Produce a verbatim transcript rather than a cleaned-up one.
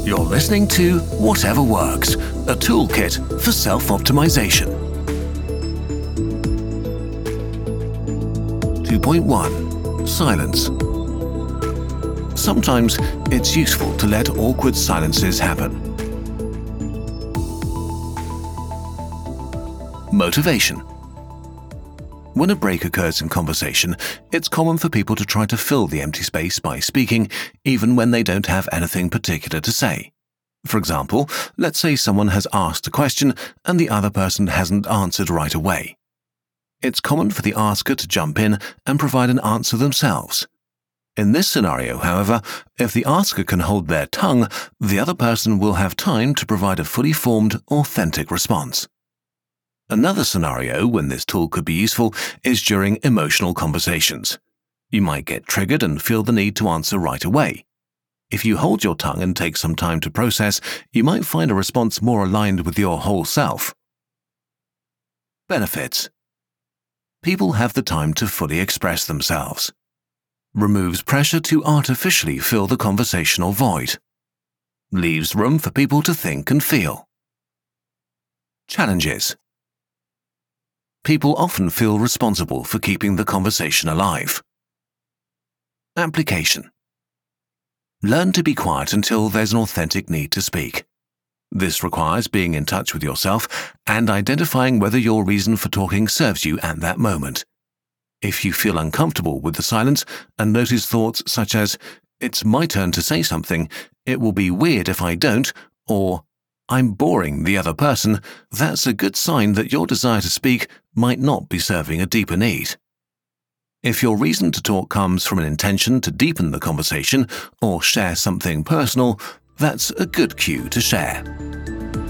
You're listening to Whatever Works, a toolkit for self-optimization. two point one. Silence. Sometimes it's useful to let awkward silences happen. Motivation. When a break occurs in conversation, it's common for people to try to fill the empty space by speaking, even when they don't have anything particular to say. For example, let's say someone has asked a question and the other person hasn't answered right away. It's common for the asker to jump in and provide an answer themselves. In this scenario, however, if the asker can hold their tongue, the other person will have time to provide a fully formed, authentic response. Another scenario when this tool could be useful is during emotional conversations. You might get triggered and feel the need to answer right away. If you hold your tongue and take some time to process, you might find a response more aligned with your whole self. Benefits. People have the time to fully express themselves. Removes pressure to artificially fill the conversational void. Leaves room for people to think and feel. Challenges. People often feel responsible for keeping the conversation alive. Application. Learn to be quiet until there's an authentic need to speak. This requires being in touch with yourself and identifying whether your reason for talking serves you at that moment. If you feel uncomfortable with the silence and notice thoughts such as, "It's my turn to say something, it will be weird if I don't," or "I'm boring the other person," that's a good sign that your desire to speak might not be serving a deeper need. If your reason to talk comes from an intention to deepen the conversation or share something personal, that's a good cue to share.